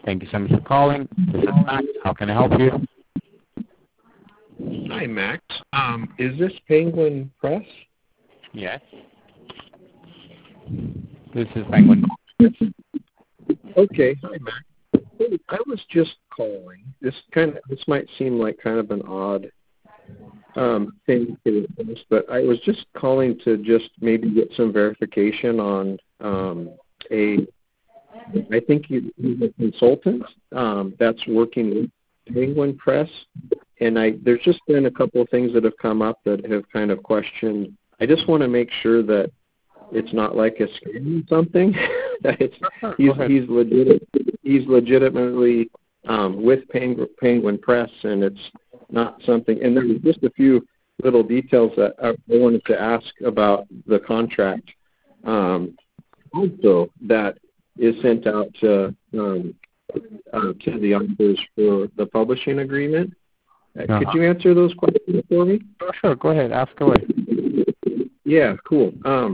Thank you so much for calling. This is Max. How can I help you? Hi, Max. Is this Penguin Press? Yes. This is Penguin. Okay. Hi, Max. I was just calling. This might seem like kind of an odd thing to this, but I was just calling to just maybe get some verification on I think he's a consultant that's working with Penguin Press, and there's just been a couple of things that have come up that have kind of questioned. I just want to make sure that it's not like a scam or something. That he's legitimately with Penguin Press, and it's not something. And there was just a few little details that I wanted to ask about the contract. Also, that is sent out to the authors for the publishing agreement. Could you answer those questions for me? Sure. Go ahead. Ask away. Yeah, cool.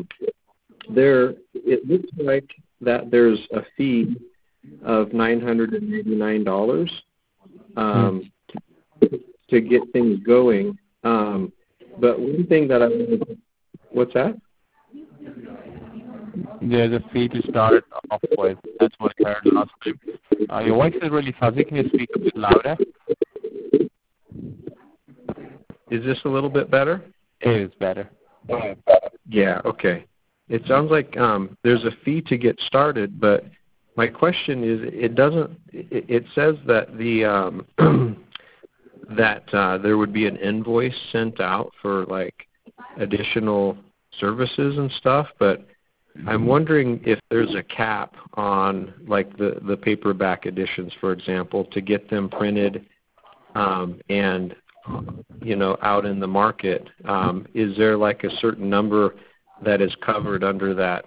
It looks like that there's a fee of $989 to get things going. But one thing that what's that? There's a fee to start off with. That's what I heard last time. Your voice is really fuzzy. Can you speak a bit louder? Is this a little bit better? It is better. Yeah, okay. It sounds like there's a fee to get started, but my question is, it says that there would be an invoice sent out for like additional services and stuff, but I'm wondering if there's a cap on like the paperback editions, for example, to get them printed and out in the market. Is there like a certain number that is covered under that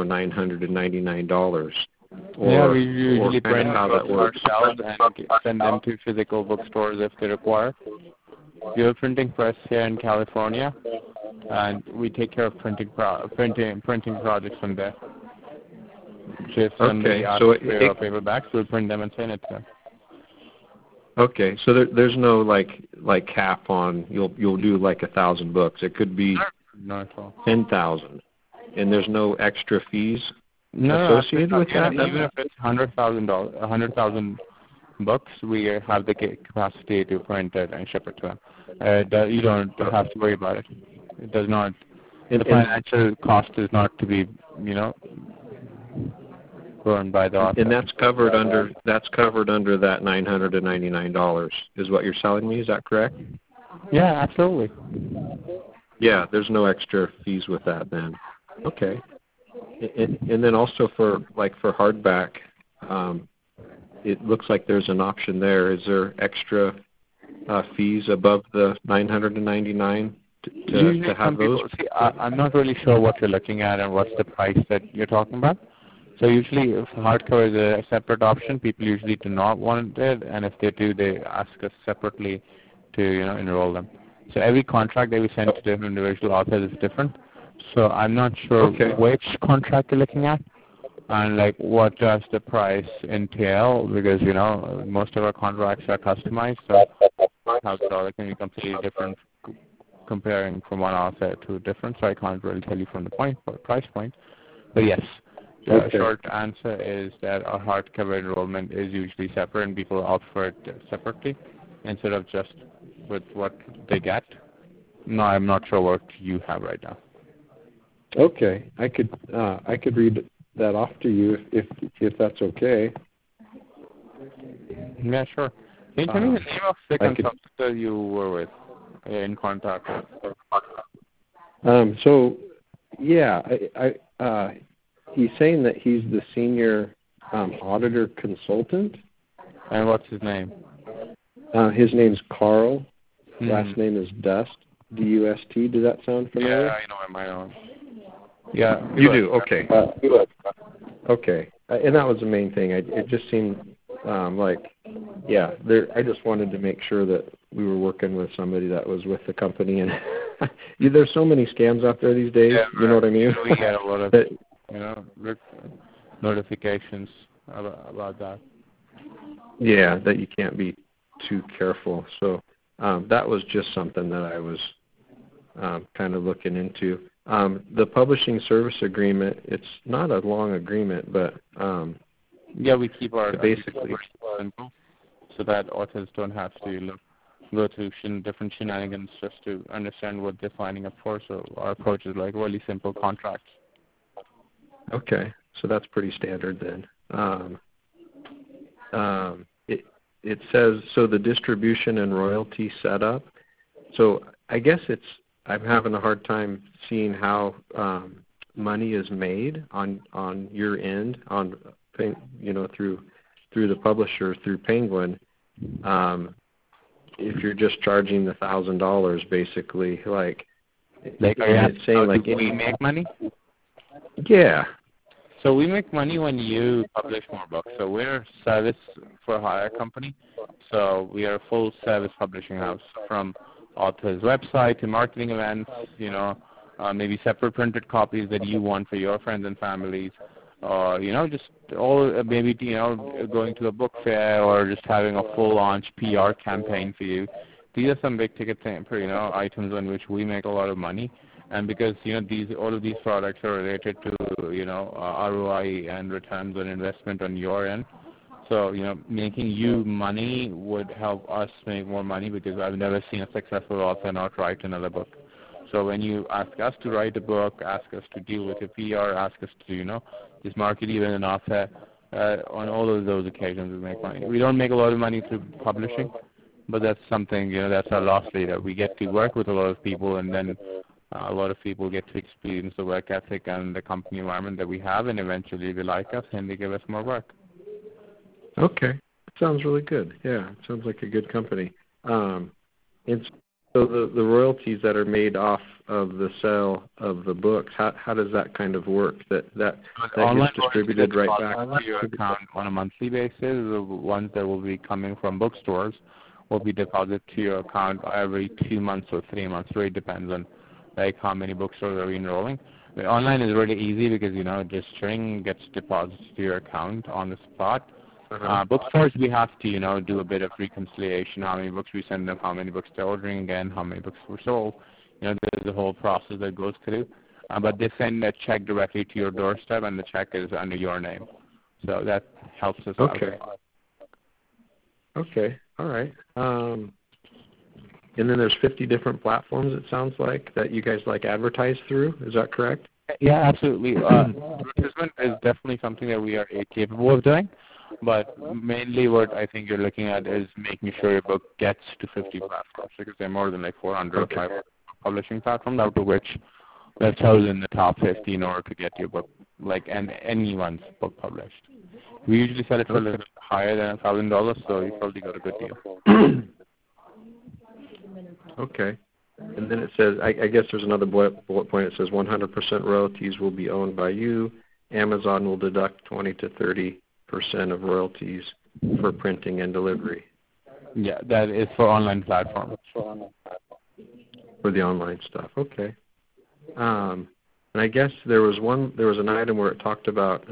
$999? Yeah, we usually print how that works ourselves and send them to physical bookstores if they require. We have a printing press here in California, and we take care of printing projects from there. Just when they ask for your paperbacks, we'll print them and send it to them. Okay, so there's no like cap on you'll do like 1,000 books. It could be 10,000, and there's no extra fees associated with that. Even if it's 100,000 books, we have the capacity to print it and ship it to them. You don't have to worry about it. It does not. The financial cost is not to be borne by the author. And that's covered under that $999 is what you're selling me. Is that correct? Yeah, absolutely. Yeah, there's no extra fees with that then. Okay. And then also for hardback, it looks like there's an option there. Is there extra fees above the $999 to have those? I'm not really sure what you're looking at and what's the price that you're talking about. So usually if hardcover is a separate option, people usually do not want it, and if they do, they ask us separately to enroll them. So every contract that we send to different individual authors is different. So I'm not sure which contract you're looking at and what does the price entail, because most of our contracts are customized, so $1,000 can be completely different comparing from one author to a different, so I can't really tell you from the price point. But yes, the short answer is that our hardcover enrollment is usually separate, and people opt for it separately instead of just with what they get. No, I'm not sure what you have right now. Okay, I could read that off to you if that's okay. Yeah, sure. Can you tell me the name of the consultant you were with in contact with? He's saying that he's the senior auditor consultant. And what's his name? His name's Carl. Last name is Dust, D-U-S-T. Does that sound familiar? Yeah, I know him. I know him. Yeah. You do? Okay. Okay. And that was the main thing. It just seemed I just wanted to make sure that we were working with somebody that was with the company. And there's so many scams out there these days. Yeah, you know what I mean? We get a lot of notifications about that. Yeah, that you can't be too careful. So that was just something that I was kind of looking into. The publishing service agreement, it's not a long agreement, but yeah, we keep our basically simple so that authors don't have to go through different shenanigans just to understand what they're signing up for. So our approach is like really simple contracts. okay, so that's pretty standard then. It says so the distribution and royalty setup. So I guess I'm having a hard time seeing how money is made on your end through the publisher through Penguin. If you're just charging the $1,000 basically, like it's saying like we make money. Yeah. So we make money when you publish more books. So we're a service for hire company. So we are a full service publishing house, from author's website to marketing events, maybe separate printed copies that you want for your friends and families, or, just all maybe, going to a book fair or just having a full launch PR campaign for you. These are some big ticket items on which we make a lot of money. And because all of these products are related to ROI and returns on investment on your end, so making you money would help us make more money, because I've never seen a successful author not write another book. So when you ask us to write a book, ask us to deal with your PR, ask us to just market even an author, on all of those occasions we make money. We don't make a lot of money through publishing, but that's something that's our loss leader. We get to work with a lot of people, and then a lot of people get to experience the work ethic and the company environment that we have, and eventually they like us and they give us more work. Okay. Sounds really good. Yeah, it sounds like a good company. And so the royalties that are made off of the sale of the books, how does that kind of work? That gets distributed right back to your account on a monthly basis. The ones that will be coming from bookstores will be deposited to your account every 2 months or 3 months. Really depends on how many bookstores are enrolling. But online is really easy because just string gets deposited to your account on the spot. Bookstores, we have to do a bit of reconciliation. How many books we send them, how many books they're ordering again, how many books were sold. There's a whole process that goes through. But they send a check directly to your doorstep, and the check is under your name. So that helps us out. Okay. All right. And then there's 50 different platforms, it sounds like, that you guys advertise through. Is that correct? Yeah, absolutely. Advertisement is definitely something that we are capable of doing, but mainly what I think you're looking at is making sure your book gets to 50 platforms, because there are more than 400 publishing platforms, out of which we have chosen the top 50 in order to get your book, anyone's book published. We usually sell it for a little bit higher than $1,000, so you probably got a good deal. Okay. And then it says, I guess there's another bullet point. It says 100% royalties will be owned by you. Amazon will deduct 20 to 30% of royalties for printing and delivery. Yeah, that is for online platforms. For the online stuff. Okay. And I guess there was an item where it talked about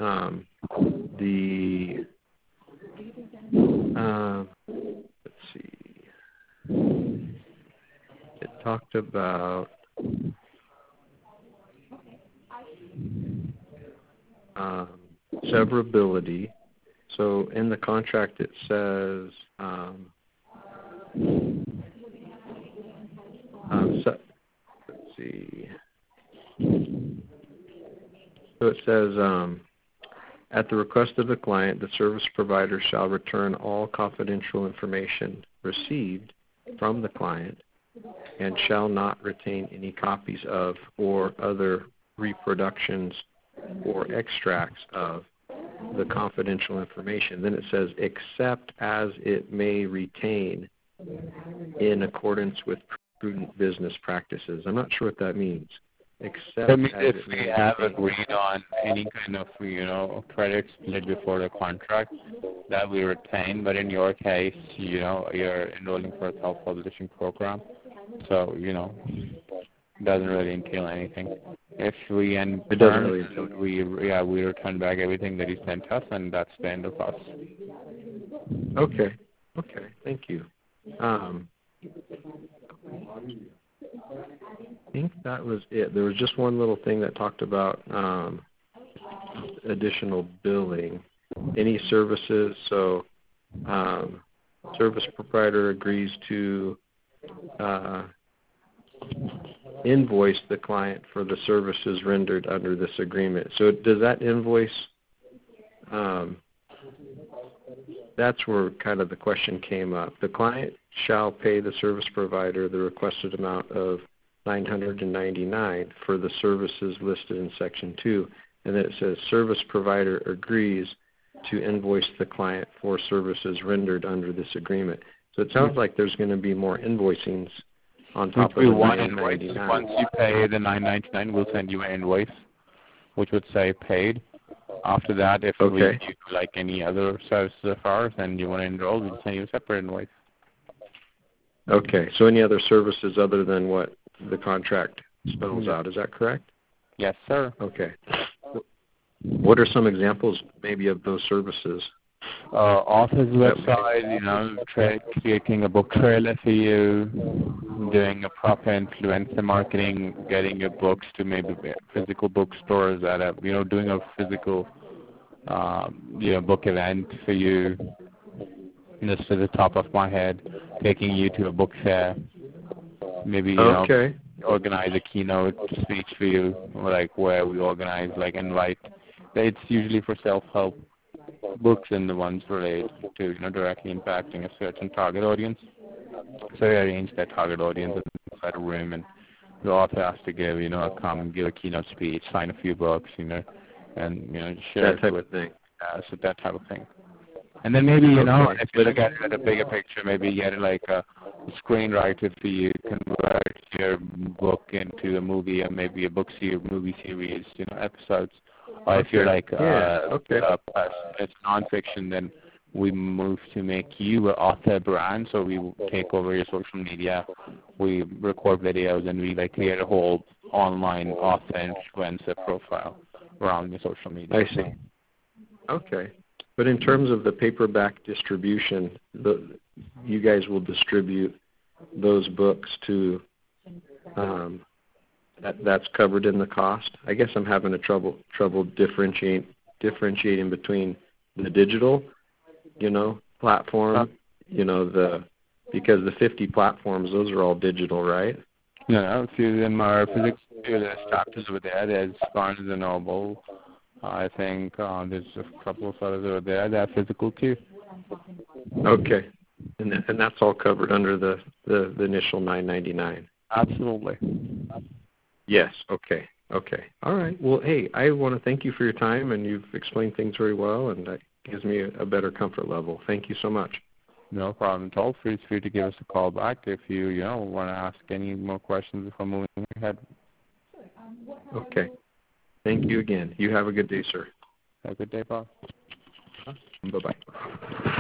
let's see. It talked about severability. So in the contract it says, let's see. So it says, at the request of the client, the service provider shall return all confidential information received from the client and shall not retain any copies of or other reproductions or extracts of the confidential information. Then it says, except as it may retain in accordance with prudent business practices. I'm not sure what that means. Except that means if we have agreed on any kind of, credit split before the contract, that we retain. But in your case, you're enrolling for a self-publishing program. So, it doesn't really entail anything. If we end terms, we return back everything that he sent us, and that's the end of us. Okay. Okay. Thank you. I think that was it. There was just one little thing that talked about additional billing. Any services, so service provider agrees to invoice the client for the services rendered under this agreement. So does that invoice, that's where kind of the question came up. The client shall pay the service provider the requested amount of $999 for the services listed in Section 2. And then it says service provider agrees to invoice the client for services rendered under this agreement. So it sounds like there's going to be more invoicings on top of the $999. Once you pay the $999, we'll send you an invoice, which would say paid. After that, if we do like any other services of ours and you want to enroll, we'll send you a separate invoice. Okay. So any other services other than what the contract spells out, is that correct? Yes, sir. Okay. What are some examples maybe of those services? Author's website, creating a book trailer for you, doing a proper influencer marketing, getting your books to maybe physical bookstores that are, doing a physical, book event for you. Just to the top of my head, taking you to a book fair, maybe, organize a keynote speech for you, like where we organize, like invite. It's usually for self-help books and the ones related to, directly impacting a certain target audience. So we arrange that target audience inside a room, and the author has to give, give a keynote speech, sign a few books, and, share that type of thing. So that type of thing. And then maybe, if you look at a bigger picture, maybe you get like a screenwriter for you, convert your book into a movie or maybe a movie series, episodes. Or if you're like it's nonfiction, then we move to make you an author brand. So we take over your social media, we record videos, and we create a whole online author influencer profile around your social media. I see. Okay. But in terms of the paperback distribution, you guys will distribute those books to that's covered in the cost. I guess I'm having a trouble differentiating between the digital, platform, because the 50 platforms, those are all digital, right? No, a few of them are physical. There's chapters over there. There's Barnes and Noble. I think there's a couple of others over there that are physical too. Okay, and that's all covered under the initial $999. Absolutely. Yes. Okay. All right. Well, hey, I want to thank you for your time, and you've explained things very well, and that gives me a better comfort level. Thank you so much. No problem at all. Feel free to give us a call back if you want to ask any more questions before moving ahead. Okay. Thank you again. You have a good day, sir. Have a good day, Bob. Bye-bye.